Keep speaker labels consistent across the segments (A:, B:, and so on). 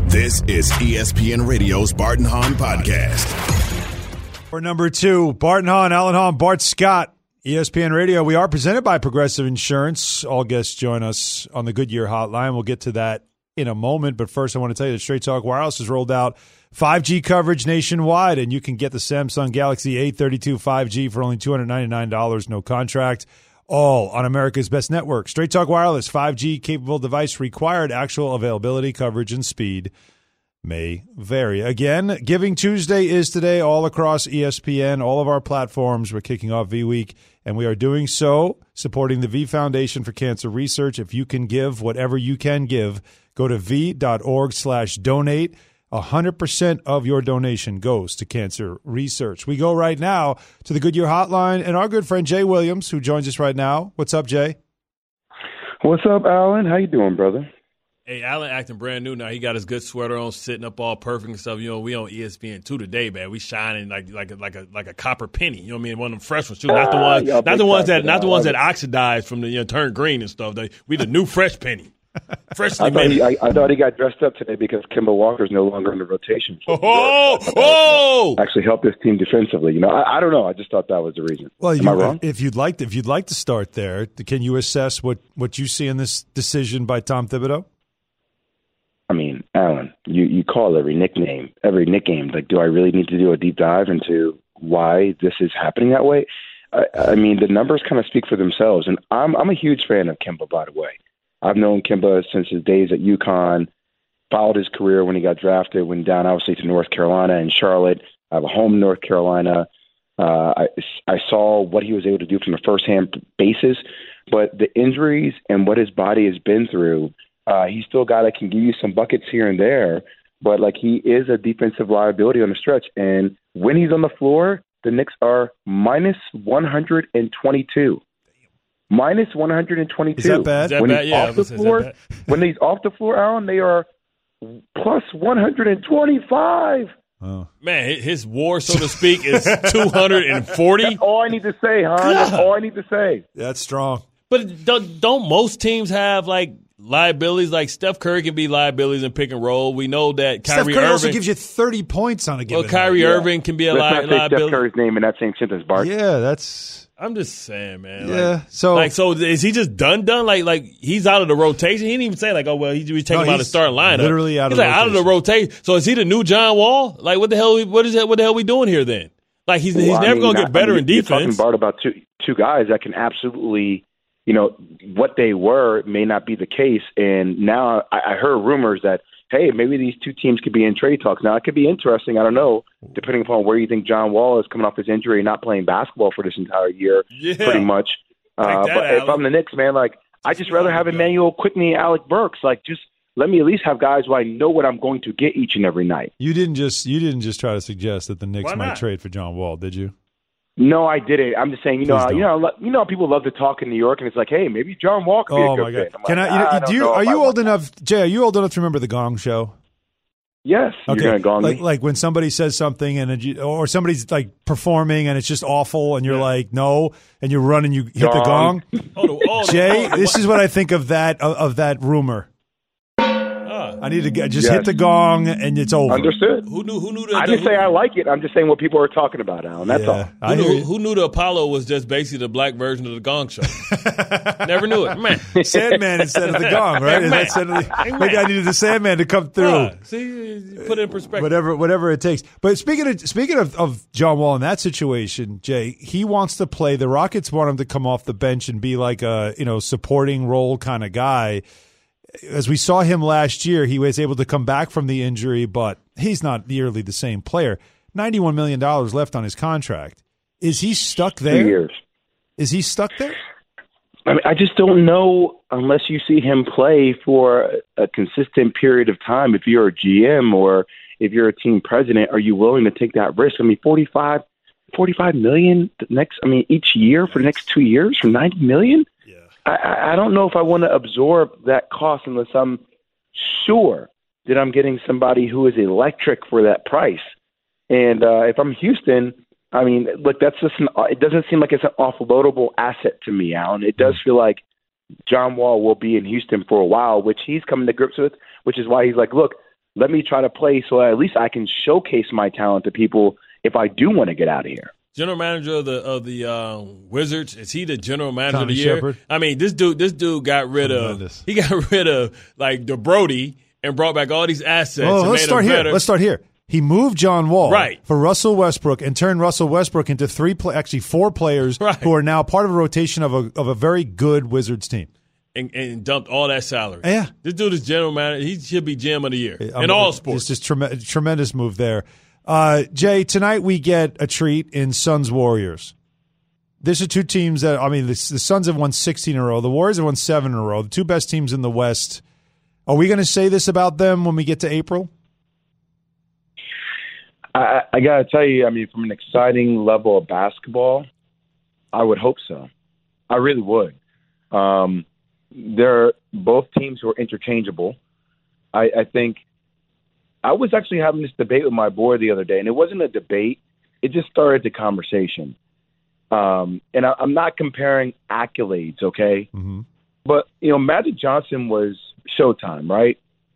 A: This is ESPN Radio's Bart and Hahn podcast.
B: For number 2, Bart and Hahn, Alan Hahn, Bart Scott, ESPN Radio. We are presented by Progressive Insurance. All guests join us on the Goodyear Hotline. We'll get to that in a moment. But first, I want to tell you that Straight Talk Wireless has rolled out 5G coverage nationwide, and you can get the Samsung Galaxy A32 5G for only $299, no contract. All on America's best network. Straight Talk Wireless, 5G capable device required. Actual availability, coverage, and speed may vary. Again, Giving Tuesday is today all across ESPN, all of our platforms. We're kicking off V Week, and we are doing so supporting the V Foundation for Cancer Research. If you can give whatever you can give, go to v.org/donate. 100% of your donation goes to cancer research. We go right now to the Goodyear Hotline and our good friend Jay Williams, who joins us right now. What's up, Jay?
C: What's up, Alan? How you doing, brother?
D: Hey, Alan acting brand new now. He got his good sweater on, sitting up all perfect and stuff. You know, we on ESPN2 today, man. We shining like a copper penny. You know what I mean? One of them fresh ones too. Not the ones that oxidize from the turn green and stuff. We the new fresh penny. Freshly made.
C: I thought he got dressed up today because Kemba Walker's no longer in the rotation. Actually helped his team defensively. You know, I don't know. I just thought that was the reason.
B: Well,
C: Am I wrong?
B: If you'd like to start there, can you assess what you see in this decision by Tom Thibodeau?
C: I mean, Alan, you call every nickname. Like, do I really need to do a deep dive into why this is happening that way? I mean, the numbers kind of speak for themselves, and I'm a huge fan of Kemba, by the way. I've known Kemba since his days at UConn, followed his career when he got drafted, went down obviously to North Carolina and Charlotte. I have a home in North Carolina. I saw what he was able to do from a first-hand basis, but the injuries and what his body has been through, he's still a guy that can give you some buckets here and there, but like he is a defensive liability on the stretch. And when he's on the floor, the Knicks are minus 122. Minus 122.
B: Is that bad?
C: When he's off the floor, when he's off the floor, Alan, they are plus 125.
D: Oh. Man, his war, so to speak, is 240.
C: That's all I need to say, hon. That's all I need to say.
B: That's strong.
D: But don't most teams have like liabilities? Like Steph Curry can be liabilities in pick and roll. We know that Kyrie
B: Steph Curry
D: Irving
B: also gives you 30 points on a given.
D: Well, Kyrie Irving can be a
C: liability. Let's not say Steph Curry's name in that same sentence, Bart.
B: Yeah, that's.
D: I'm just saying, man.
B: Yeah.
D: So is he just done? Like he's out of the rotation? He didn't even say like, oh well, he's taking him out of the starting lineup.
B: Literally out of the rotation.
D: Out of the rotation. So is he the new John Wall? Like what the hell? What the hell we doing here then? Like he's never gonna get better in defense.
C: You're talking, Bart, about two guys that can absolutely, what they were may not be the case. And now I heard rumors that, hey, maybe these two teams could be in trade talks. Now, it could be interesting. I don't know, depending upon where you think John Wall is coming off his injury and not playing basketball for this entire year, pretty much. But if I'm the Knicks, man, like, I just rather have Emmanuel Quickney and Alec Burks. Like, just let me at least have guys who I know what I'm going to get each and every night.
B: You didn't just try to suggest that the Knicks might trade for John Wall, did you?
C: No, I didn't. I'm just saying, how people love to talk in New York, and it's like, hey, maybe John Wall could be a good fit.
B: Can are you old enough, Jay? Are you old enough to remember the Gong Show?
C: Yes.
B: Okay.
C: You're gonna gong me?
B: Like when somebody says something or somebody's like performing and it's just awful, and you're like, no, and you run and you hit the gong. Jay, this is what I think of that rumor. I need to hit the gong and it's over.
C: Understood.
D: Who knew that?
C: I didn't say I like it. I'm just saying what people are talking about, Alan. That's all.
D: Who knew the Apollo was just basically the black version of the Gong Show? Never knew it. Man.
B: Sandman instead of the gong, right? Maybe I needed the Sandman to come through.
D: See, put it in perspective.
B: Whatever it takes. But speaking of John Wall in that situation, Jay, he wants to play. The Rockets want him to come off the bench and be like a supporting role kind of guy. As we saw him last year, he was able to come back from the injury, but he's not nearly the same player. $91 million left on his contract. Is he stuck there?
C: 2 years.
B: Is he stuck there?
C: I mean, I just don't know unless you see him play for a consistent period of time. If you're a GM or if you're a team president, are you willing to take that risk? I mean, $45 million each year for the next 2 years for $90 million? I don't know if I want to absorb that cost unless I'm sure that I'm getting somebody who is electric for that price. And if I'm Houston, I mean, look, it doesn't seem like it's an offloadable asset to me, Alan. It does feel like John Wall will be in Houston for a while, which he's coming to grips with, which is why he's like, look, Let me try to play so at least I can showcase my talent to people if I do want to get out of here.
D: General manager of the Wizards, is he the general manager
B: Tommy
D: of the year?
B: Shepard.
D: I mean, this dude got rid of like the Brody and brought back all these assets.
B: Oh,
D: and
B: let's
D: made
B: start
D: him
B: here.
D: better.
B: Let's start here. He moved John Wall for Russell Westbrook and turned Russell Westbrook into four players who are now part of a rotation of a very good Wizards team.
D: And dumped all that salary.
B: Yeah.
D: This dude is general manager. He should be GM of the year in all sports.
B: It's just tremendous move there. Jay, tonight we get a treat in Suns-Warriors. These are two teams that, I mean, the Suns have won 16 in a row. The Warriors have won 7 in a row. The two best teams in the West. Are we going to say this about them when we get to April?
C: I got to tell you, I mean, from an exciting level of basketball, I would hope so. I really would. They're both teams who are interchangeable. I think I was actually having this debate with my boy the other day, and it wasn't a debate. It just started the conversation. And I'm not comparing accolades, okay?
B: Mm-hmm.
C: But, Magic Johnson was Showtime, right?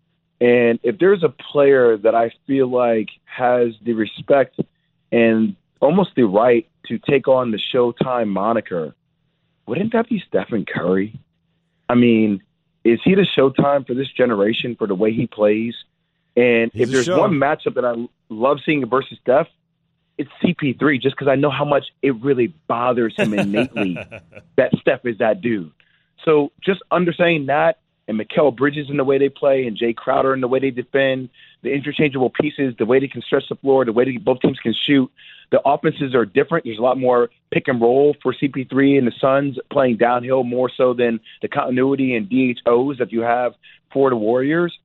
C: And if there's a player that I feel like has the respect and almost the right to take on the Showtime moniker, wouldn't that be Stephen Curry? I mean, is he the Showtime for this generation for the way he plays? And if there's one matchup that I love seeing versus Steph, it's CP3, just because I know how much it really bothers him innately that Steph is that dude. So just understanding that, and Mikal Bridges in the way they play, and Jay Crowder in the way they defend, the interchangeable pieces, the way they can stretch the floor, the way that both teams can shoot. The offenses are different. There's a lot more pick and roll for CP3 and the Suns playing downhill more so than the continuity and DHOs that you have for the Warriors.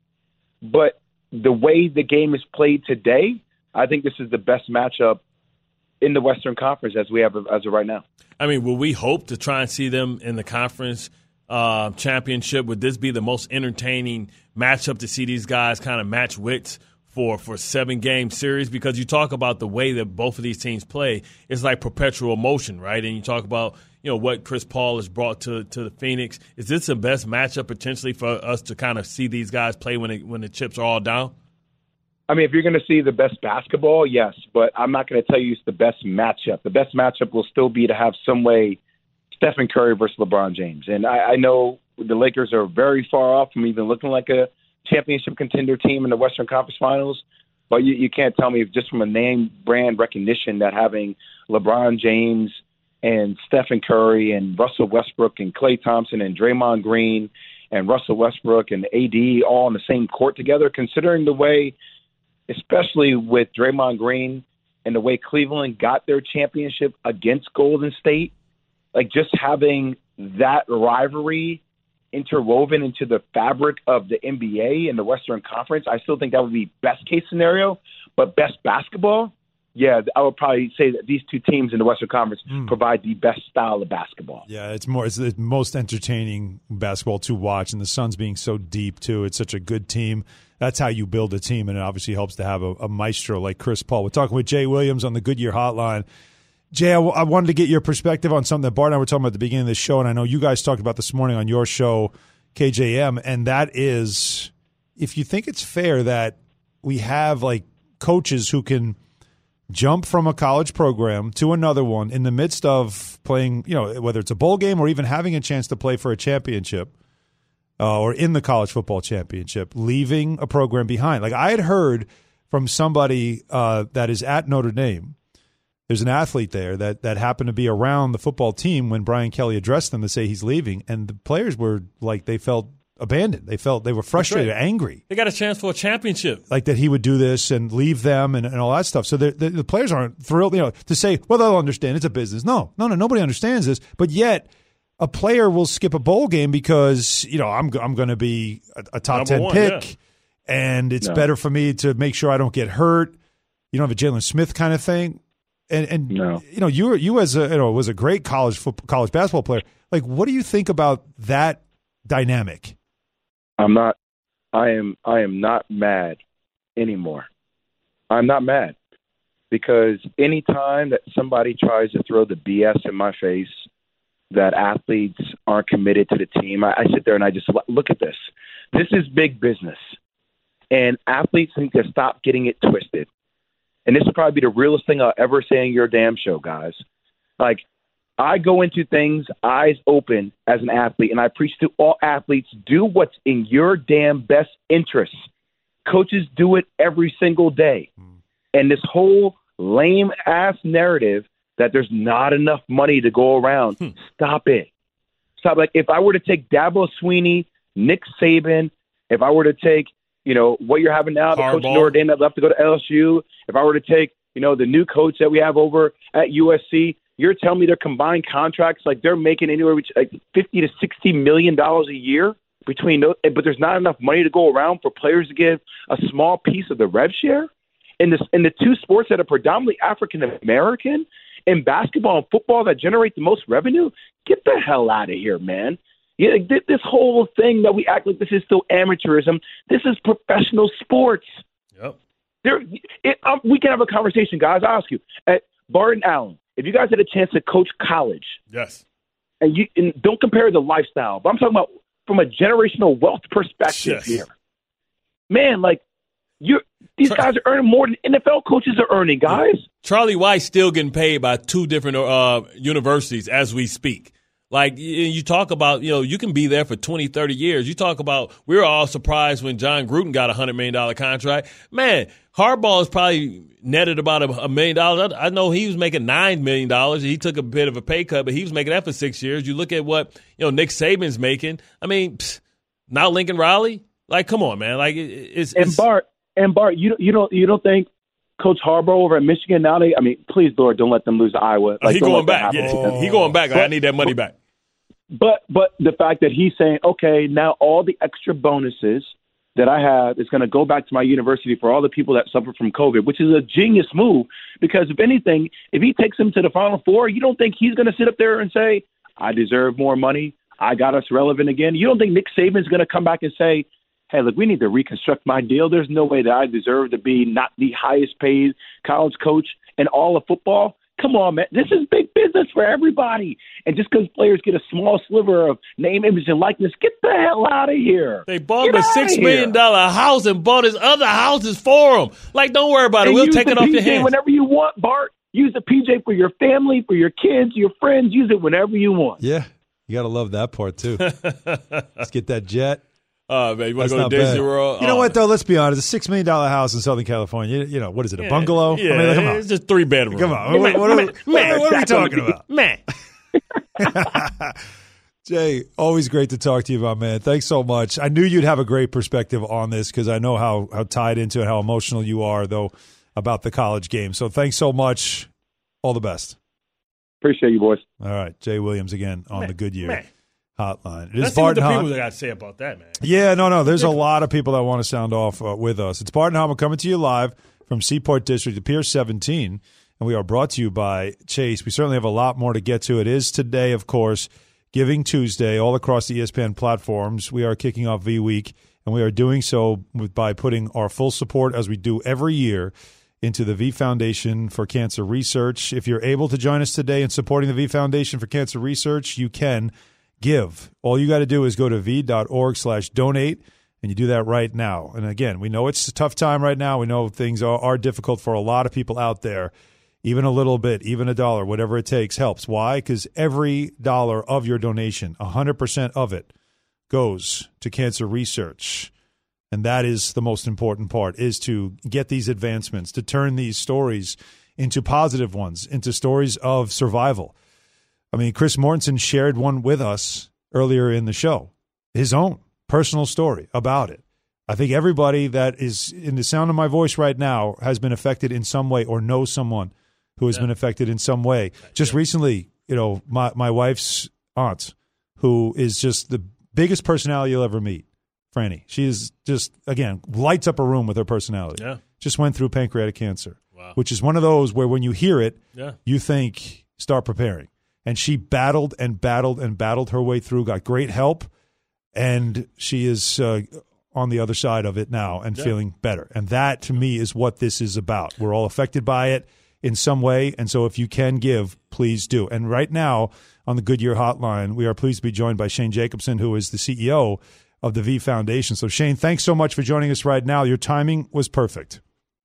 C: But the way the game is played today, I think this is the best matchup in the Western Conference as we have as of right now.
D: I mean, will we hope to try and see them in the conference championship? Would this be the most entertaining matchup to see these guys kind of match wits for 7-game series? Because you talk about the way that both of these teams play, it's like perpetual motion, right? And you talk about what Chris Paul has brought to the Phoenix. Is this the best matchup potentially for us to kind of see these guys play when the chips are all down?
C: I mean, if you're going to see the best basketball, yes, but I'm not going to tell you it's the best matchup. The best matchup will still be to have some way Stephen Curry versus LeBron James. And I know the Lakers are very far off from even looking like a championship contender team in the Western Conference Finals, but you can't tell me just from a name brand recognition that having LeBron James and Stephen Curry and Russell Westbrook and Klay Thompson and Draymond Green and Russell Westbrook and AD all on the same court together, considering the way, especially with Draymond Green and the way Cleveland got their championship against Golden State, like just having that rivalry interwoven into the fabric of the NBA and the Western Conference, I still think that would be best case scenario. But best basketball, yeah, I would probably say that these two teams in the Western Conference provide the best style of basketball.
B: Yeah, it's the most entertaining basketball to watch, and the Suns being so deep too. It's such a good team. That's how you build a team, and it obviously helps to have a maestro like Chris Paul. We're talking with Jay Williams on the Goodyear Hotline. Jay, I wanted to get your perspective on something that Bart and I were talking about at the beginning of the show, and I know you guys talked about this morning on your show, KJM, and that is if you think it's fair that we have like coaches who can jump from a college program to another one in the midst of playing, whether it's a bowl game or even having a chance to play for a championship or in the college football championship, leaving a program behind. Like I had heard from somebody that is at Notre Dame. There's an athlete there that happened to be around the football team when Brian Kelly addressed them to say he's leaving, and the players were like, they felt abandoned. They were frustrated, angry.
D: They got a chance for a championship.
B: Like that he would do this and leave them and all that stuff. So the players aren't thrilled, to say, well, they'll understand. It's a business. No, nobody understands this. But yet a player will skip a bowl game because, I'm going to be a top 10 pick, and it's better for me to make sure I don't get hurt. You don't have a Jalen Smith kind of thing. And
C: no.
B: You as was a great college basketball player. Like, what do you think about that dynamic?
C: I am not mad anymore. I'm not mad because any time that somebody tries to throw the BS in my face that athletes aren't committed to the team, I sit there and I just look at this. This is big business.
E: And athletes need to stop getting it twisted. And this will probably be the realest thing I'll ever say in your damn show, guys. Like, I go into things eyes open as an athlete, and I preach to all athletes, do what's in your damn best interests. Coaches do it every single day. And this whole lame-ass narrative that there's not enough money to go around, stop it. Stop. Like, if I were to take Dabo Swinney, Nick Saban, if I were to take, what you're having now, the coach of Notre Dame that left to go to LSU, if I were to take, the new coach that we have over at USC, you're telling me their combined contracts, like they're making anywhere between like $50 to $60 million a year between those, but there's not enough money to go around for players to give a small piece of the rev share in the two sports that are predominantly African American, in basketball and football that generate the most revenue. Get the hell out of here, man. Yeah, this whole thing that we act like this is still amateurism. This is professional sports.
D: Yep.
E: We can have a conversation, guys. I ask you, at Barton Allen, if you guys had a chance to coach college,
D: yes,
E: and don't compare the lifestyle, but I'm talking about from a generational wealth perspective here. Man, like these guys are earning more than NFL coaches are earning, guys.
D: Charlie White's still getting paid by two different universities as we speak. Like, you talk about, you can be there for 20, 30 years. You talk about, we were all surprised when John Gruden got a $100 million contract. Man, Harbaugh is probably netted about $1 million. I know he was making $9 million. He took a bit of a pay cut, but he was making that for 6 years. You look at what, Nick Saban's making. I mean, now Lincoln Riley? Like, come on, man. Like, it's
E: Bart, you don't think Coach Harbaugh over at Michigan now? Please, Lord, don't let them lose to Iowa. Like,
D: he going back. Yeah, he going back. I need that money back.
E: But the fact that he's saying, okay, now all the extra bonuses that I have is going to go back to my university for all the people that suffer from COVID, which is a genius move. Because if anything, if he takes them to the Final Four, you don't think he's going to sit up there and say, I deserve more money, I got us relevant again? You don't think Nick Saban's going to come back and say, hey, look, we need to reconstruct my deal. There's no way that I deserve to be not the highest paid college coach in all of football? Come on, man. This is big business for everybody. And just because players get a small sliver of name, image, and likeness, get the hell out of here.
D: They bought him a $6 million house and bought his other houses for him. Like, don't worry about it. We'll take it off your hands.
E: Whenever you want, Bart. Use the PJ for your family, for your kids, your friends. Use it whenever you want.
B: Yeah. You got to love that part, too. Let's get that jet.
D: Man, you want to go to Disney World?
B: You know what, though? Let's be honest. A $6 million house in Southern California, what is it, a bungalow?
D: Yeah,
B: come on.
D: It's just 3 bedrooms.
B: Come on. What are we talking about?
D: Man.
B: Jay, always great to talk to you about, man. Thanks so much. I knew you'd have a great perspective on this because I know how tied into it, how emotional you are, though, about the college game. So thanks so much. All the best.
E: Appreciate you, boys.
B: All right. Jay Williams again on the Goodyear Hotline.
D: Let's see what the people got to say about that, man.
B: Yeah, no. There's a lot of people that want to sound off with us. It's Bart and Hama coming to you live from Seaport District to Pier 17, and we are brought to you by Chase. We certainly have a lot more to get to. It is today, of course, Giving Tuesday, all across the ESPN platforms. We are kicking off V-Week, and we are doing so by putting our full support, as we do every year, into the V Foundation for Cancer Research. If you're able to join us today in supporting the V Foundation for Cancer Research, you can give. All you got to do is go to v.org/donate, and you do that right now. And again, we know it's a tough time right now. We know things are difficult for a lot of people out there. Even a little bit, even $1, whatever it takes helps. Why? Because every dollar of your donation, 100% of it, goes to cancer research. And that is the most important part, is to get these advancements, to turn these stories into positive ones, into stories of survival. I mean, Chris Mortensen shared one with us earlier in the show, his own personal story about it. I think everybody that is in the sound of my voice right now has been affected in some way or knows someone who has been affected in some way. Just recently, my wife's aunt, who is just the biggest personality you'll ever meet, Franny. She is just, again, lights up a room with her personality.
D: Yeah.
B: Just went through pancreatic cancer, which is one of those where when you hear it, you think, start preparing. And she battled and battled and battled her way through, got great help, and she is on the other side of it now and feeling better. And that, to me, is what this is about. We're all affected by it in some way, and so if you can give, please do. And right now, on the Goodyear Hotline, we are pleased to be joined by Shane Jacobson, who is the CEO of the V Foundation. So, Shane, thanks so much for joining us right now. Your timing was perfect.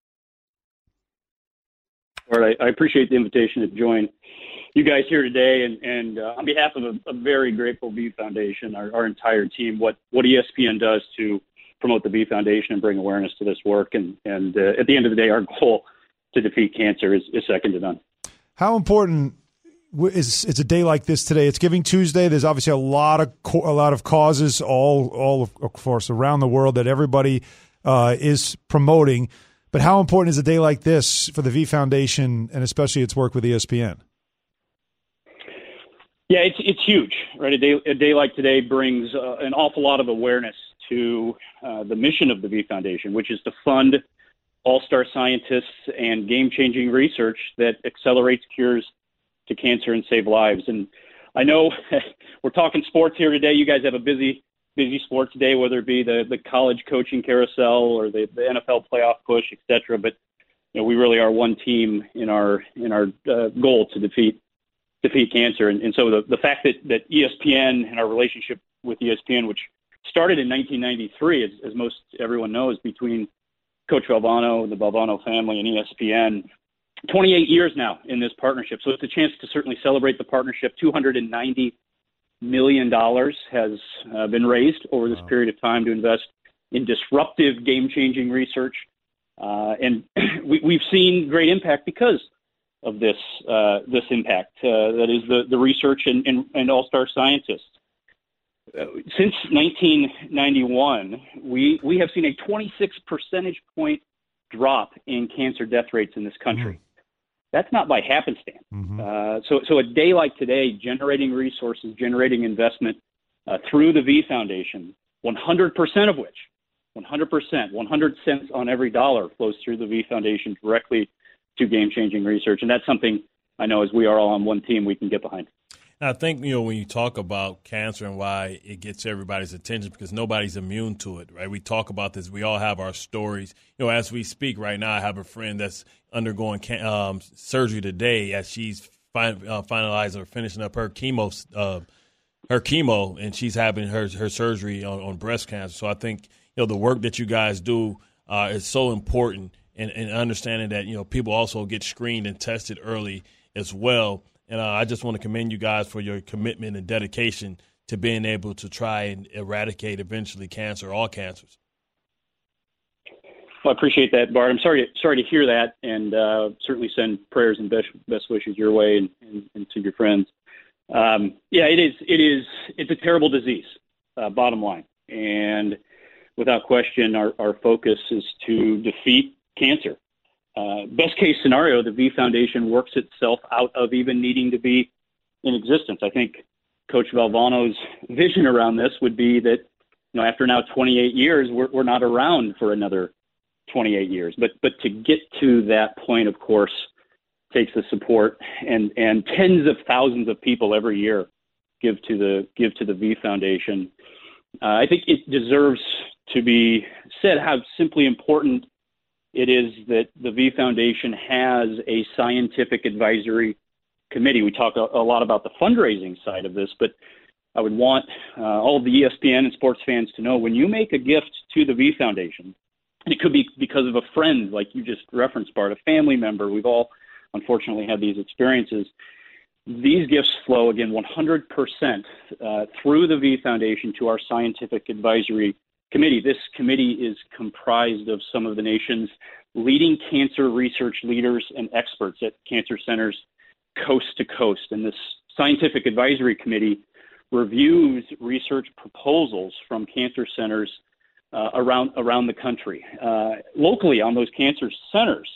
F: All right, I appreciate the invitation to join you guys here today, and on behalf of a very grateful V Foundation, our entire team, what ESPN does to promote the V Foundation and bring awareness to this work, and at the end of the day, our goal to defeat cancer is second to none.
B: How important is a day like this today? It's Giving Tuesday. There's obviously a lot of causes, all of course around the world that everybody is promoting. But how important is a day like this for the V Foundation and especially its work with ESPN?
F: Yeah, it's huge, right? A day like today brings an awful lot of awareness to the mission of the V Foundation, which is to fund all-star scientists and game-changing research that accelerates cures to cancer and save lives. And I know we're talking sports here today. You guys have a busy sports day, whether it be the college coaching carousel or the NFL playoff push, et cetera. But we really are one team in our goal to defeat cancer. And so the fact that ESPN and our relationship with ESPN, which started in 1993, as most everyone knows, between Coach Valvano, the Valvano family, and ESPN, 28 years now in this partnership. So it's a chance to certainly celebrate the partnership. $290 million has been raised over this period of time to invest in disruptive, game-changing research. And we've seen great impact because of this impact, that is the research and all-star scientists. Since 1991, we have seen a 26 percentage point drop in cancer death rates in this country. That's not by happenstance. So a day like today, generating resources, generating investment through the V Foundation, 100% of which, 100 cents on every dollar flows through the V Foundation directly to game-changing research. And that's something I know, as we are all on one team, we can get behind.
D: I think, when you talk about cancer and why it gets everybody's attention, because nobody's immune to it, right? We talk about this. We all have our stories. As we speak right now, I have a friend that's undergoing surgery today as she's finalizing or finishing up her chemo, and she's having her surgery on breast cancer. So I think, the work that you guys do is so important, and understanding that, people also get screened and tested early as well. And I just want to commend you guys for your commitment and dedication to being able to try and eradicate eventually cancer, all cancers.
F: Well, I appreciate that, Bart. I'm sorry to hear that, and certainly send prayers and best wishes your way and to your friends. It's a terrible disease, bottom line. And without question, our focus is to defeat cancer. Best case scenario, the V Foundation works itself out of even needing to be in existence. I think Coach Valvano's vision around this would be that, after now 28 years, we're not around for another 28 years. But to get to that point, of course, takes the support and tens of thousands of people every year give to the V Foundation. I think it deserves to be said how simply important it is that the V Foundation has a scientific advisory committee. We talk a lot about the fundraising side of this, but I would want all of the ESPN and sports fans to know, when you make a gift to the V Foundation, and it could be because of a friend, like you just referenced, Bart, a family member. We've all unfortunately had these experiences. These gifts flow, again, 100% through the V Foundation to our scientific advisory committee. This committee is comprised of some of the nation's leading cancer research leaders and experts at cancer centers coast to coast. And this scientific advisory committee reviews research proposals from cancer centers around the country. Locally on those cancer centers,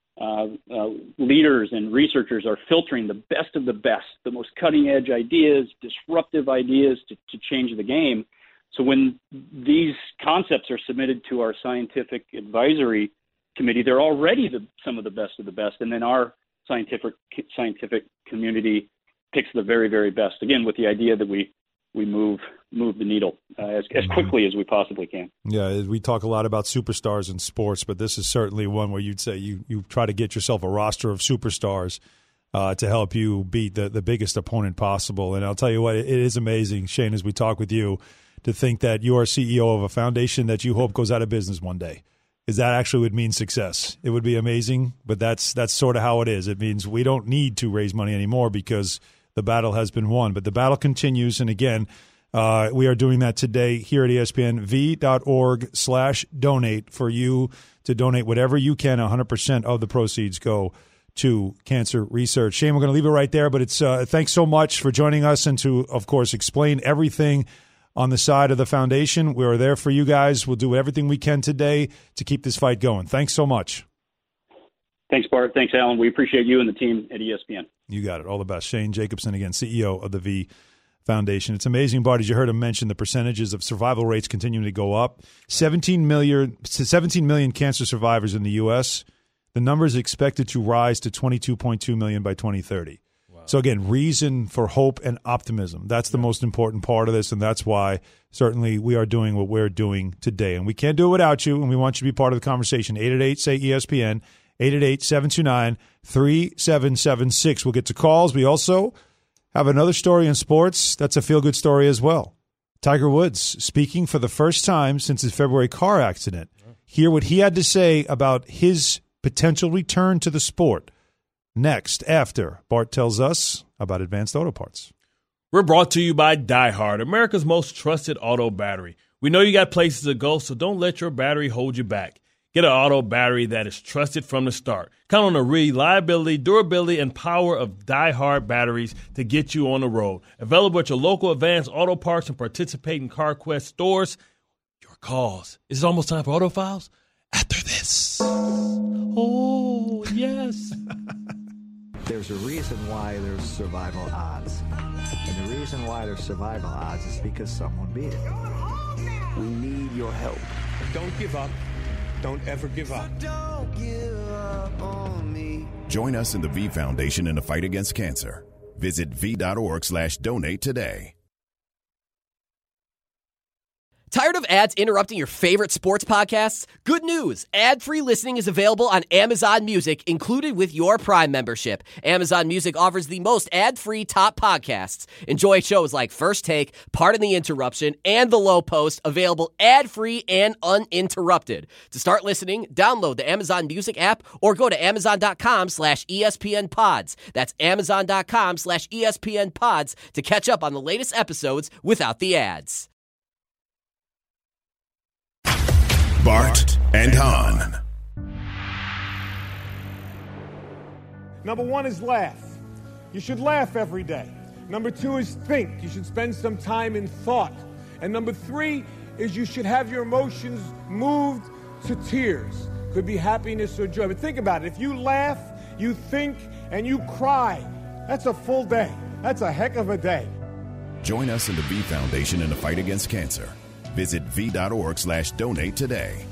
F: leaders and researchers are filtering the best of the best, the most cutting-edge ideas, disruptive ideas to change the game. So when these concepts are submitted to our scientific advisory committee, they're already some of the best, and then our scientific community picks the very, very best, again, with the idea that we move the needle as quickly as we possibly can.
B: Yeah, we talk a lot about superstars in sports, but this is certainly one where you'd say you try to get yourself a roster of superstars to help you beat the biggest opponent possible. And I'll tell you what, it is amazing, Shane, as we talk with you, to think that you are CEO of a foundation that you hope goes out of business one day. Because that actually would mean success. It would be amazing, but that's sort of how it is. It means we don't need to raise money anymore because the battle has been won. But the battle continues, and again, we are doing that today here at ESPN, v.org/donate for you to donate whatever you can. 100% of the proceeds go to cancer research. Shane, we're going to leave it right there, but it's thanks so much for joining us and to, of course, explain everything on the side of the foundation. We are there for you guys. We'll do everything we can today to keep this fight going. Thanks so much.
F: Thanks, Bart. Thanks, Alan. We appreciate you and the team at ESPN.
B: You got it. All the best. Shane Jacobson, again, CEO of the V Foundation. It's amazing, Bart, as you heard him mention, the percentages of survival rates continuing to go up. 17 million cancer survivors in the U.S. The number is expected to rise to 22.2 million by 2030. So, again, reason for hope and optimism. That's the most important part of this, and that's why certainly we are doing what we're doing today. And we can't do it without you, and we want you to be part of the conversation. 888-SAY-ESPN, 888-729-3776. We'll get to calls. We also have another story in sports that's a feel-good story as well. Tiger Woods speaking for the first time since his February car accident. Hear what he had to say about his potential return to the sport. Next, after Bart tells us about Advanced Auto Parts.
D: We're brought to you by DieHard, America's most trusted auto battery. We know you got places to go, so don't let your battery hold you back. Get an auto battery that is trusted from the start. Count on the reliability, durability, and power of DieHard batteries to get you on the road. Available at your local Advanced Auto Parts and participating CarQuest stores. Your cause. Is it almost time for Auto Files? After this. Oh, yes.
G: There's a reason why there's survival odds. And the reason why there's survival odds is because someone beat it. We need your help.
H: Don't give up. Don't ever give up.
A: So don't give up on me. Join us in the V Foundation in the fight against cancer. Visit v.org/donate today.
I: Tired of ads interrupting your favorite sports podcasts? Good news! Ad-free listening is available on Amazon Music, included with your Prime membership. Amazon Music offers the most ad-free top podcasts. Enjoy shows like First Take, Pardon the Interruption, and The Low Post, available ad-free and uninterrupted. To start listening, download the Amazon Music app or go to amazon.com/ESPNpods. That's amazon.com/ESPNpods to catch up on the latest episodes without the ads.
A: Bart and Hahn.
H: Number one is laugh. You should laugh every day. Number two is think. You should spend some time in thought. And number three is you should have your emotions moved to tears. Could be happiness or joy. But think about it. If you laugh, you think, and you cry, that's a full day. That's a heck of a day.
A: Join us in the V Foundation in the fight against cancer. Visit v.org/donate today.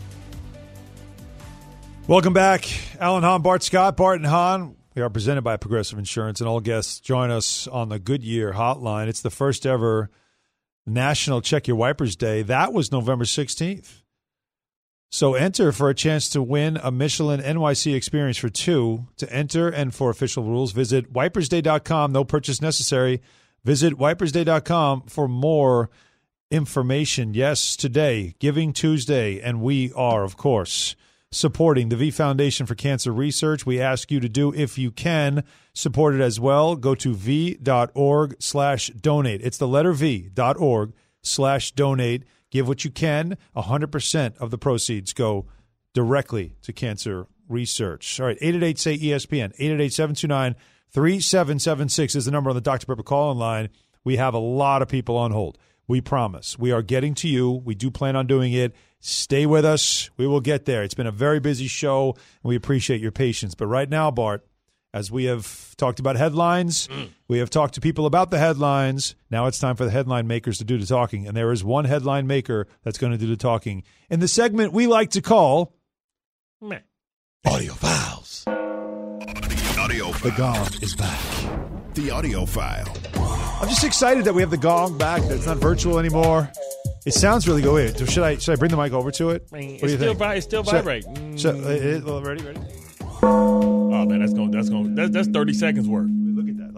B: Welcome back. Alan Hahn, Bart Scott, Bart and Hahn. We are presented by Progressive Insurance, and all guests join us on the Goodyear hotline. It's the first ever National Check Your Wipers Day. That was November 16th. So enter for a chance to win a Michelin NYC experience for two. To enter and for official rules, visit wipersday.com. No purchase necessary. Visit wipersday.com for more information. Yes, today, Giving Tuesday, and we are, of course, supporting the V Foundation for Cancer Research. We ask you to do, if you can, support it as well. Go to v.org/donate. It's the letter v.org/donate. Give what you can. 100% of the proceeds go directly to cancer research. All right, 888-SAY-ESPN, 888-729-3776 is the number on the Dr. Pepper call-in line. We have a lot of people on hold. We promise. We are getting to you. We do plan on doing it. Stay with us. We will get there. It's been a very busy show, and we appreciate your patience. But right now, Bart, as we have talked about headlines, we have talked to people about the headlines. Now it's time for the headline makers to do the talking, and there is one headline maker that's going to do the talking in the segment we like to call Audio Files. The gong is back.
A: The Audio File.
B: I'm just excited that we have the gong back. That it's not virtual anymore. It sounds really good. Wait, should I bring the mic over to it? What do you think?
D: It's still vibrating.
B: Ready?
D: Oh man, that's 30 seconds worth.
B: Look at that.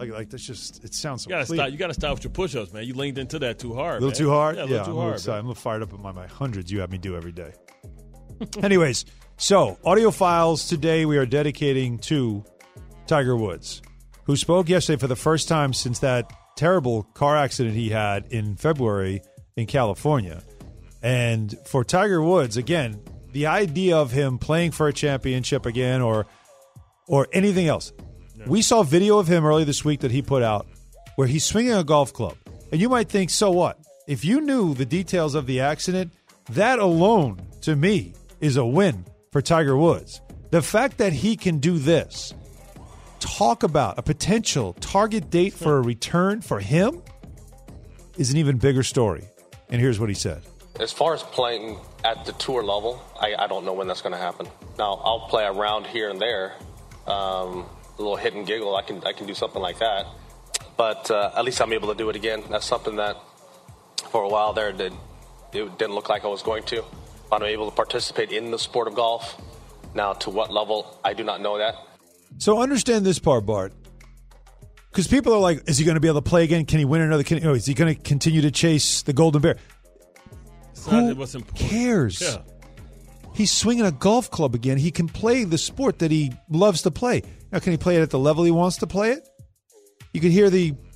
B: Like that's just it sounds so.
D: You gotta stop with your push-ups, man. You leaned into that too hard.
B: A little too hard.
D: Yeah,
B: I'm a little fired up with my hundreds you have me do every day. Anyways, so audio files today we are dedicating to Tiger Woods, who spoke yesterday for the first time since that terrible car accident he had in February in California. And for Tiger Woods, again, the idea of him playing for a championship again or anything else. Yeah. We saw video of him earlier this week that he put out where he's swinging a golf club. And you might think, so what? If you knew the details of the accident, that alone, to me, is a win for Tiger Woods. The fact that he can do this, talk about a potential target date for a return for him, is an even bigger story. And here's what he said.
J: As far as playing at the tour level, I don't know when that's going to happen. Now, I'll play around here and there. A little hit and giggle, I can do something like that. But at least I'm able to do it again. That's something that for a while there it didn't look like I was going to. I'm able to participate in the sport of golf. Now, to what level, I do not know that. So
B: understand this part, Bart. Because people are like, is he going to be able to play again? Can he win another? Is he going to continue to chase the Golden Bear? Who cares? Yeah. He's swinging a golf club again. He can play the sport that he loves to play. Now, can he play it at the level he wants to play it? You can hear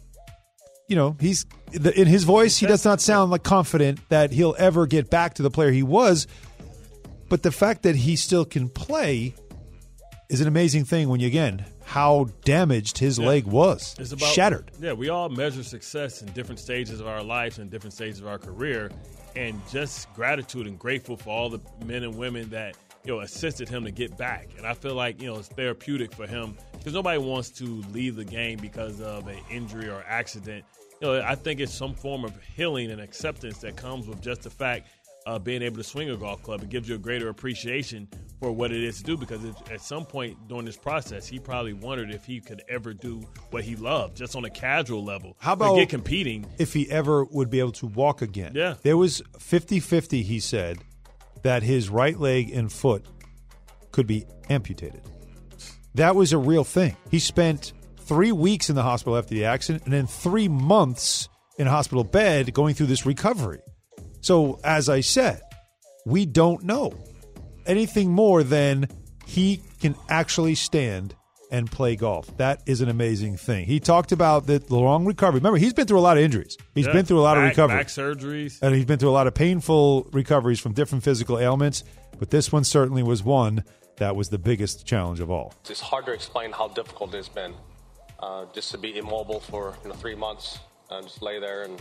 B: in his voice, he does not sound like confident that he'll ever get back to the player he was. But the fact that he still can play is an amazing thing when how damaged his leg was. It's about, shattered.
D: Yeah, we all measure success in different stages of our lives and different stages of our career. And just gratitude and grateful for all the men and women that, assisted him to get back. And I feel like, it's therapeutic for him because nobody wants to leave the game because of an injury or accident. I think it's some form of healing and acceptance that comes with just the fact of being able to swing a golf club. It gives you a greater appreciation for what it is to do because at some point during this process, he probably wondered if he could ever do what he loved just on a casual level.
B: How about
D: get competing?
B: If he ever would be able to walk again?
D: Yeah.
B: There was 50-50, he said, that his right leg and foot could be amputated. That was a real thing. He spent 3 weeks in the hospital after the accident and then 3 months in a hospital bed going through this recovery. So, as I said, we don't know anything more than he can actually stand and play golf. That is an amazing thing. He talked about the long recovery. Remember, he's been through a lot of injuries. He's been through a lot of recovery.
D: Back surgeries.
B: And he's been through a lot of painful recoveries from different physical ailments. But this one certainly was one that was the biggest challenge of all.
J: It's hard to explain how difficult it's been. Just to be immobile for 3 months, just lay there, and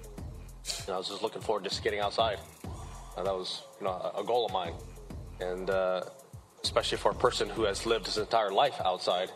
J: I was just looking forward to just getting outside. That was a goal of mine, and especially for a person who has lived his entire life outside,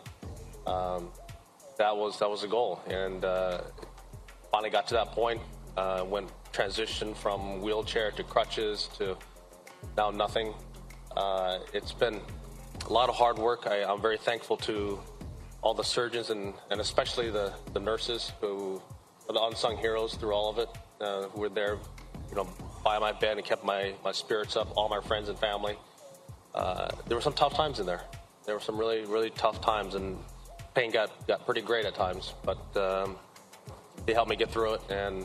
J: that was a goal. And finally got to that point when transitioned from wheelchair to crutches to now nothing. It's been a lot of hard work. I'm very thankful to all the surgeons and especially the nurses who are the unsung heroes through all of it, who were there, by my bed and kept my spirits up, all my friends and family. There were some tough times in there. There were some really, really tough times, and pain got pretty great at times, but they helped me get through it, and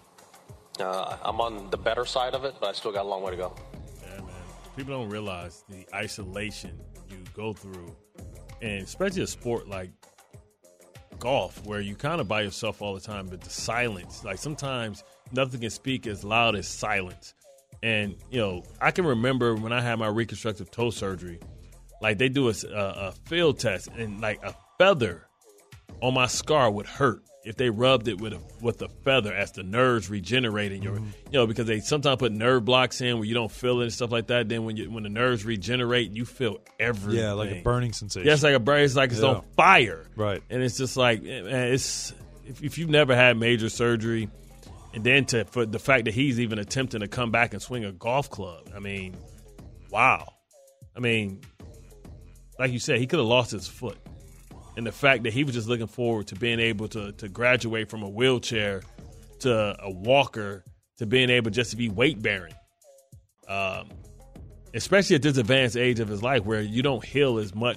J: I'm on the better side of it, but I still got a long way to go.
D: Yeah, man. People don't realize the isolation you go through, and especially a sport like golf, where you kind of by yourself all the time, but the silence, like sometimes nothing can speak as loud as silence. And, I can remember when I had my reconstructive toe surgery, like they do a field test, and like a feather on my scar would hurt if they rubbed it with a feather as the nerves regenerating. Because they sometimes put nerve blocks in where you don't feel it and stuff like that. Then when the nerves regenerate, you feel everything.
B: Yeah, like a burning sensation.
D: Yeah, it's like a burn. It's like it's on fire.
B: Right.
D: And it's just like, man, if you've never had major surgery, and then for the fact that he's even attempting to come back and swing a golf club, I mean, wow. I mean, like you said, he could have lost his foot. And the fact that he was just looking forward to being able to graduate from a wheelchair to a walker to being able just to be weight bearing, especially at this advanced age of his life where you don't heal as much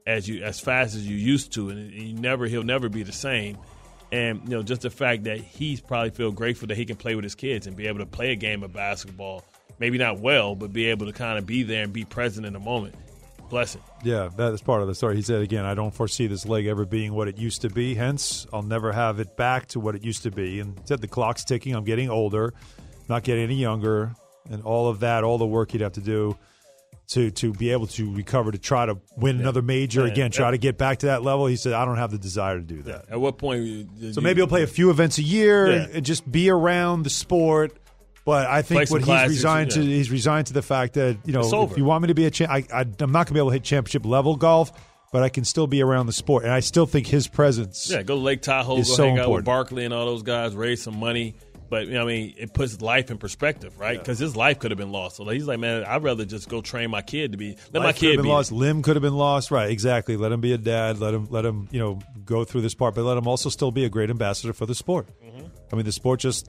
D: as fast as you used to, and he'll never be the same. And just the fact that he's probably feel grateful that he can play with his kids and be able to play a game of basketball, maybe not well, but be able to kind of be there and be present in the moment. Blessing.
B: Yeah, that is part of the story. He said again, I don't foresee this leg ever being what it used to be. Hence, I'll never have it back to what it used to be. And he said the clock's ticking. I'm getting older, not getting any younger, and all of that, all the work he'd have to do to be able to recover, to try to win another major again, try to get back to that level. He said, I don't have the desire to do that.
D: At what point?
B: Maybe he'll play a few events a year and just be around the sport. But I think what he's resigned to the fact that, if you want me to be I'm not going to be able to hit championship level golf, but I can still be around the sport. And I still think his presence
D: go to Lake Tahoe, go hang out with Barkley and all those guys, raise some money. But, it puts life in perspective, right? Because his life could have been lost. So he's like, man, I'd rather just go train my kid to be – let my kid be
B: lost. Limb could have been lost. Right, exactly. Let him be a dad. Let him go through this part. But let him also still be a great ambassador for the sport. Mm-hmm. The sport just,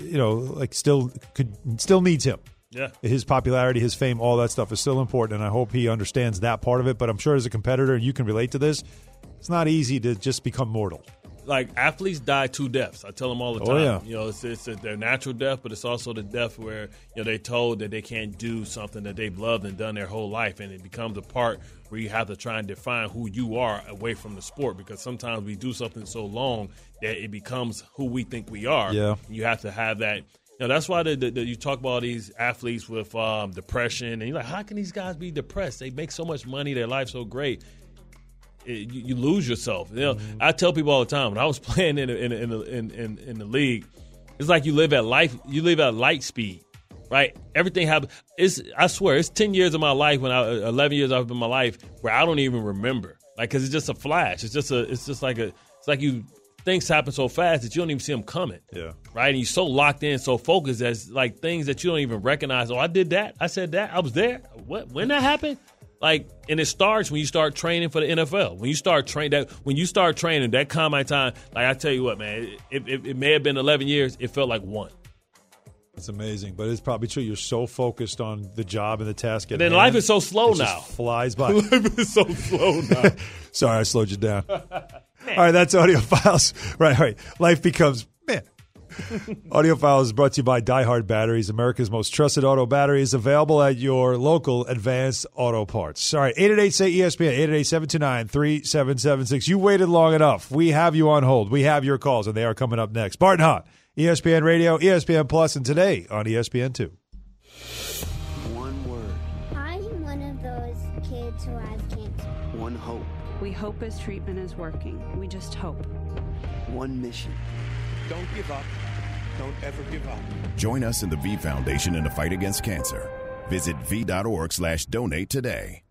B: still needs him.
D: Yeah.
B: His popularity, his fame, all that stuff is still important, and I hope he understands that part of it. But I'm sure as a competitor, and you can relate to this, it's not easy to just become mortal.
D: Like, athletes die two deaths. I tell them all the time.
B: Oh, yeah.
D: It's their natural death, but it's also the death where they're told that they can't do something that they've loved and done their whole life, and it becomes a part where you have to try and define who you are away from the sport, because sometimes we do something so long that it becomes who we think we are.
B: Yeah.
D: You have to have that. That's why you talk about these athletes with depression, and you're like, how can these guys be depressed? They make so much money, their life's so great. You lose yourself. I tell people all the time, when I was playing in the league, it's like you live at light speed, right? Everything happens. I swear, it's 10 years of my life 11 years of my life where I don't even remember, because it's just a flash. It's like things happen so fast that you don't even see them coming.
B: Yeah.
D: Right? And you're so locked in, so focused, as like things that you don't even recognize. Oh, I did that. I said that. I was there. What? When that happened? And it starts when you start training for the NFL. When you start training, that combine time, I tell you what, man, it may have been 11 years. It felt like one.
B: It's amazing, but it's probably true. You're so focused on the job and the task at hand.
D: And then life is so slow now.
B: Just flies by.
D: Life is so slow now.
B: Sorry, I slowed you down. All right, that's Audio Files. Right. Life becomes, man. Audio Files is brought to you by Die Hard Batteries, America's most trusted auto batteries, available at your local Advanced Auto Parts. All right, 888-SAY-ESPN, 888-729-3776. You waited long enough. We have you on hold. We have your calls, and they are coming up next. Bart and Hahn, ESPN Radio, ESPN Plus, and today on ESPN2.
K: One word.
L: I'm one of those kids who have cancer.
K: One hope.
M: We hope his treatment is working. We just hope.
K: One mission.
H: Don't give up. Don't ever give up.
A: Join us in the V Foundation in the fight against cancer. Visit v.org/donate today.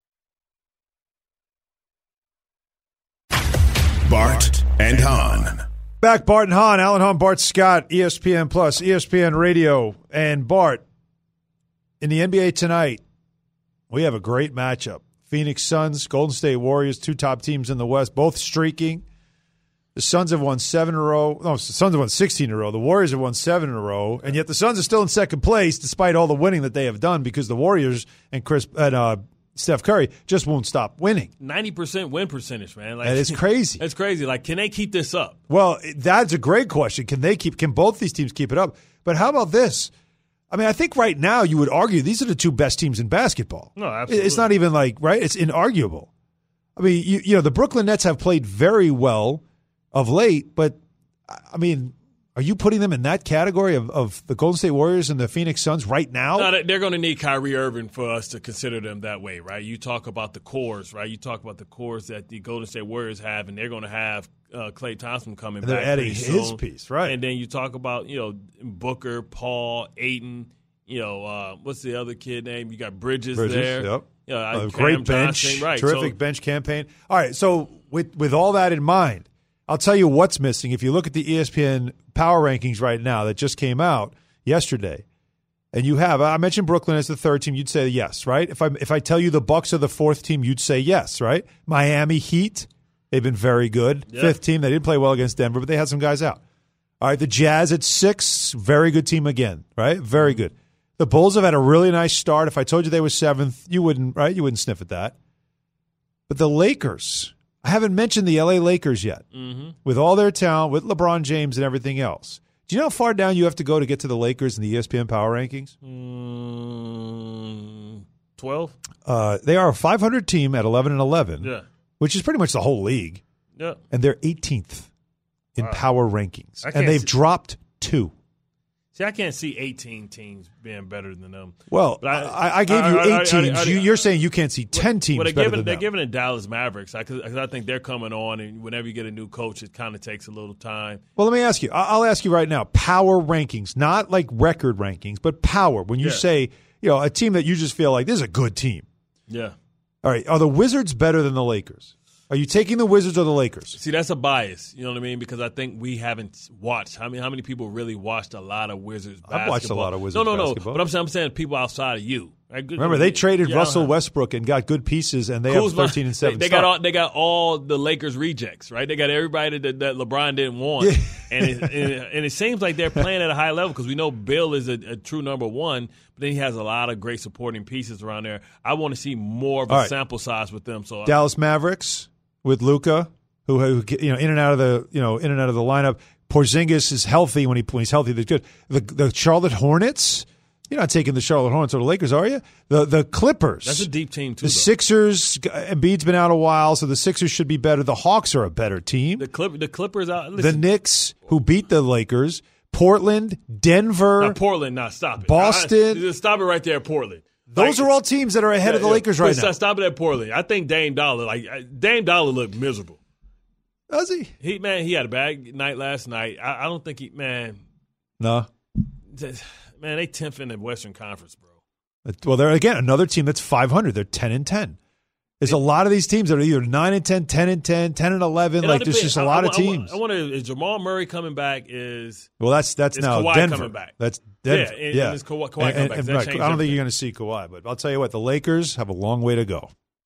A: Bart and Hahn.
B: Back, Bart and Hahn, Alan Hahn, Bart Scott, ESPN Plus, ESPN Radio. And Bart, in the NBA tonight, we have a great matchup. Phoenix Suns, Golden State Warriors, two top teams in the West, both streaking. The Suns have won 7 in a row. No, the Suns have won 16 in a row. The Warriors have won 7 in a row. And yet the Suns are still in second place despite all the winning that they have done, because the Warriors and Steph Curry just won't stop winning.
D: 90% win percentage, man.
B: That is crazy.
D: That's crazy. Can they keep this up?
B: Well, that's a great question. Can both these teams keep it up? But how about this? I think right now you would argue these are the two best teams in basketball.
D: No, absolutely.
B: It's not even right? It's inarguable. The Brooklyn Nets have played very well of late, but are you putting them in that category of the Golden State Warriors and the Phoenix Suns right now?
D: No, they're going to need Kyrie Irving for us to consider them that way, right? You talk about the cores, right? You talk about the cores that the Golden State Warriors have, and they're going to have Klay Thompson coming back.
B: They're adding his piece, right?
D: And then you talk about Booker, Paul, Ayton. What's the other kid name? You got Bridges there.
B: Yep. Great bench,
D: Johnson, right?
B: Terrific bench campaign. All right, so with all that in mind, I'll tell you what's missing. If you look at the ESPN power rankings right now that just came out yesterday, and I mentioned Brooklyn as the third team, you'd say yes, right? If I tell you the Bucks are the fourth team, you'd say yes, right? Miami Heat, they've been very good. Yeah. Fifth team, they didn't play well against Denver, but they had some guys out. All right, the Jazz at 6, very good team again, right? Very good. The Bulls have had a really nice start. If I told you they were 7th, you wouldn't, right? You wouldn't sniff at that. But the Lakers, I haven't mentioned the LA Lakers yet.
D: Mm-hmm.
B: With all their talent, with LeBron James and everything else. Do you know how far down you have to go to get to the Lakers in the ESPN Power Rankings?
D: 12?
B: They are a 500 team at 11-11,
D: Yeah.
B: which is pretty much the whole league.
D: Yeah.
B: And they're 18th in power rankings.
D: I can't
B: And they've
D: see-
B: dropped 2.
D: See, I can't see 18 teams being better than them.
B: Well,
D: But
B: I gave you 8 teams. You're saying you can't see 10 teams better than
D: they're
B: them.
D: giving it Dallas Mavericks because I think they're coming on, and whenever you get a new coach, it kind of takes a little time.
B: Well, let me ask you. I'll ask you right now. Power rankings, not like record rankings, but power. When you say, a team that you just feel like this is a good team.
D: Yeah.
B: All right. Are the Wizards better than the Lakers? Are you taking the Wizards or the Lakers?
D: See, that's a bias. You know what I mean? Because I think we haven't watched. How many people really watched a lot of Wizards basketball?
B: I've watched a lot of Wizards basketball.
D: But I'm saying people outside of you. Right?
B: Remember, they traded Russell Westbrook and got good pieces, and they have 13 and 7.
D: They got all the Lakers rejects, right? They got everybody that LeBron didn't want, and it seems like they're playing at a high level because we know Bill is a true number one, but then he has a lot of great supporting pieces around there. I want to see more of a sample size with them. So
B: Dallas Mavericks with Luka, who in and out of the lineup. Porzingis is healthy when he's healthy. They're good. The Charlotte Hornets. You're not taking the Charlotte Hornets or the Lakers, are you? The Clippers.
D: That's a deep team, too.
B: The Sixers, Embiid's been out a while, so the Sixers should be better. The Hawks are a better team.
D: The Clippers out.
B: The Knicks, who beat the Lakers. Portland, Denver.
D: Stop it.
B: Boston.
D: Stop it right there, Portland.
B: Those are all teams that are ahead of the Lakers right now.
D: Stop it at Portland. I think Dame Dollar looked miserable.
B: Does he?
D: He had a bad night last night. I don't think
B: No.
D: Man, they 10th in the Western Conference, bro.
B: Well, they're, again, another team that's 500. They're 10-10. There's a lot of these teams that are either 9-10, 10-10, 10-11. Like, there's just a lot of teams.
D: I wonder, is Jamal Murray coming back?
B: Well, that's now
D: Kawhi
B: Denver.
D: coming back?
B: That's Denver.
D: Yeah, is Kawhi coming back?
B: Right. I don't think you're going to see Kawhi, but I'll tell you what, the Lakers have a long way to go.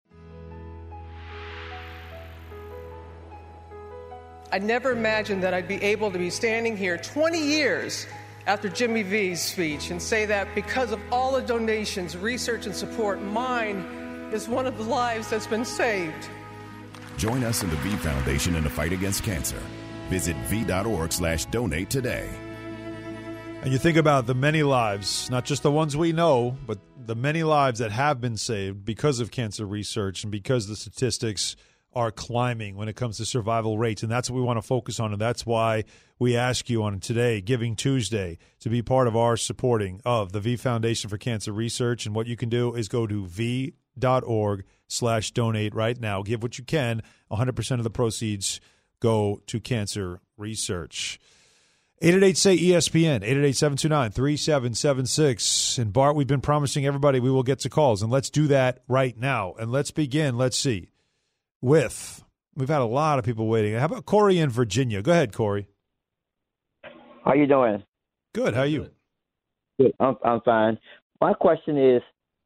N: I never imagined that I'd be able to be standing here 20 years after Jimmy V's speech and say that because of all the donations, research, and support, mine is one of the lives that's been saved.
A: Join us in the V Foundation in the fight against cancer. Visit v.org/donate today.
B: And you think about the many lives, not just the ones we know, but the many lives that have been saved because of cancer research and because the statistics are climbing when it comes to survival rates. And that's what we want to focus on. And that's why we ask you on today, Giving Tuesday, to be part of our supporting of the V Foundation for Cancer Research. And what you can do is go to v.org/donate right now. Give what you can. 100% of the proceeds go to cancer research. 888-SAY-ESPN, 888-729-3776. And Bart, we've been promising everybody we will get to calls. And let's do that right now. And let's begin, let's see, we've had a lot of people waiting. How about Corey in Virginia? Go ahead, Corey.
O: How you doing?
B: Good. How are you?
O: Good. I'm fine. My question is,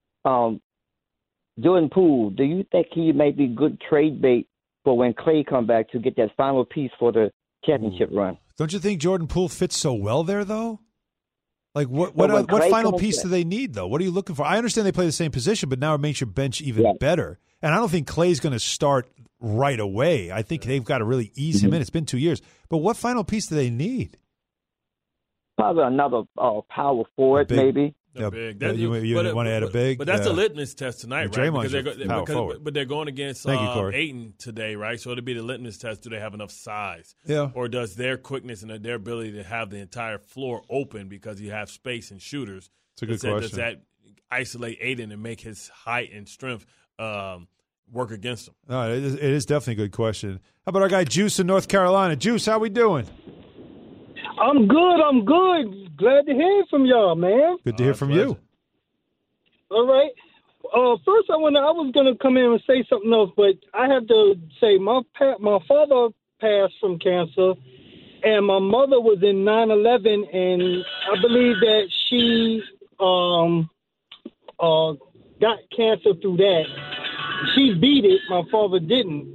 O: Jordan Poole, do you think he may be good trade bait for when Clay come back to get that final piece for the championship run?
B: Don't you think Jordan Poole fits so well there, though? Like, what final piece do they need, though? What are you looking for? I understand they play the same position, but now it makes your bench even better. And I don't think Clay's going to start right away. I think they've got to really ease him in. It's been 2 years. But what final piece do they need?
O: Probably another power forward, maybe.
D: Big.
B: You want to add a big?
D: But that's a litmus test tonight, right? But they're going against
B: Corey.
D: Ayton today, right? So it'll be the litmus test. Do they have enough size?
B: Yeah.
D: Or does their quickness and their ability to have the entire floor open because you have space and shooters?
B: It's a good question.
D: Does that isolate Ayton and make his height and strength work against him?
B: No, it is definitely a good question. How about our guy Juice in North Carolina? Juice, how we doing?
P: I'm good. Glad to hear from y'all, man.
B: Good to hear from you.
P: All right. First, I was going to come in and say something else, but I have to say my father passed from cancer, and my mother was in 9/11, and I believe that she got cancer through that. She beat it. My father didn't.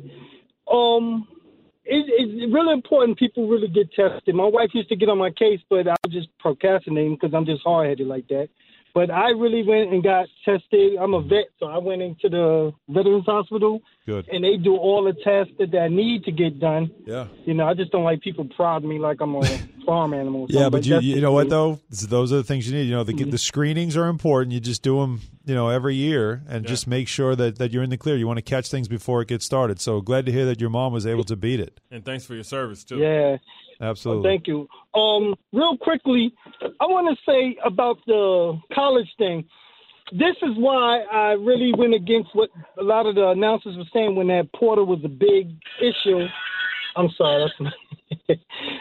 P: It's really important people really get tested. My wife used to get on my case, but I was just procrastinating because I'm just hard-headed like that. But I really went and got tested. I'm a vet, so I went into the Veterans Hospital.
B: Good.
P: And they do all the tests that I need to get done.
B: Yeah.
P: You know, I just don't like people prodding me like I'm a farm animal. Or
B: Yeah, but you know what,
P: though?
B: Those are the things you need. You know, the screenings are important. You just do them, every year and just make sure that you're in the clear. You want to catch things before it gets started. So glad to hear that your mom was able to beat it.
D: And thanks for your service, too.
P: Yeah.
B: Absolutely.
P: Thank you. Real quickly, I want to say about the college thing. This is why I really went against what a lot of the announcers were saying when that portal was a big issue. I'm sorry. They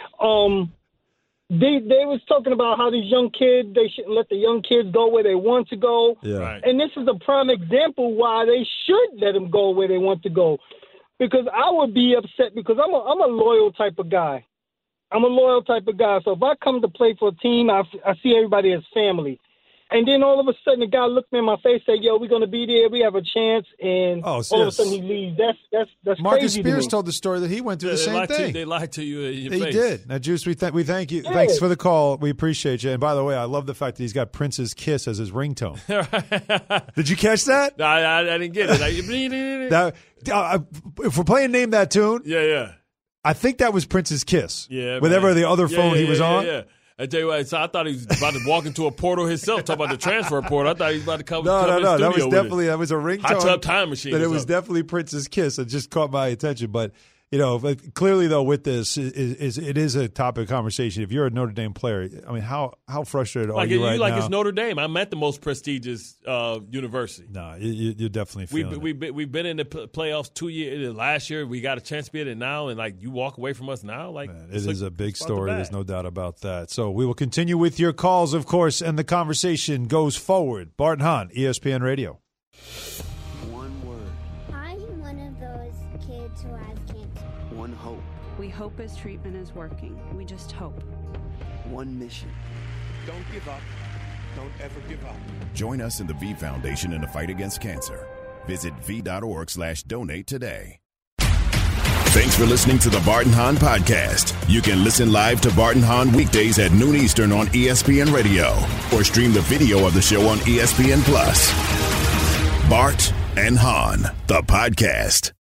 P: was talking about how these young kids, they shouldn't let the young kids go where they want to go.
B: Yeah. Right.
P: And this is a prime example why they should let them go where they want to go. Because I would be upset because I'm a loyal type of guy. I'm a loyal type of guy. So if I come to play for a team, I see everybody as family. And then all of a sudden, the guy looked me in my face, said, "Yo, we're going to be there. We have a chance." And all of a sudden, he leaves. That's
B: Marcus
P: crazy
B: Spears
P: to me.
B: told the story that he went through the same thing.
D: They lied to you in your
B: He
D: face.
B: did. Now, Juice, we thank you.
P: Yeah.
B: Thanks for the call. We appreciate you. And by the way, I love the fact that he's got Prince's Kiss as his ringtone. Did you catch that?
D: No, I didn't get it.
B: If we're playing Name That Tune,
D: yeah.
B: I think that was Prince's Kiss.
D: Yeah,
B: whatever the other phone he was on.
D: Yeah. I tell you what, so I thought he was about to walk into a portal himself, talk about the transfer portal. I thought he was about to come.
B: No.
D: In
B: That was
D: studio
B: definitely a ringtone.
D: Hot Tub Time Machine.
B: But it was definitely Prince's Kiss. It just caught my attention. But but clearly though, with this, it is a topic of conversation. If you're a Notre Dame player, I mean, how frustrated are you right now?
D: It's Notre Dame. I'm at the most prestigious university.
B: No, you're definitely feeling it.
D: We've been in the playoffs 2 years. Last year, we got a chance to be in it now, and you walk away from us now.
B: It is a big story. There's no doubt about that. So we will continue with your calls, of course, and the conversation goes forward. Bart and Hahn, ESPN Radio.
K: One word.
L: I'm one of those kids who has cancer.
K: One hope.
M: We hope his treatment is working. We just hope.
K: One mission.
H: Don't give up. Don't ever give up.
A: Join us in the V Foundation in the fight against cancer. Visit v.org/donate today. Thanks for listening to the Bart and Hahn podcast. You can listen live to Bart and Hahn weekdays at noon Eastern on ESPN Radio or stream the video of the show on ESPN Plus. Bart and Hahn, the podcast.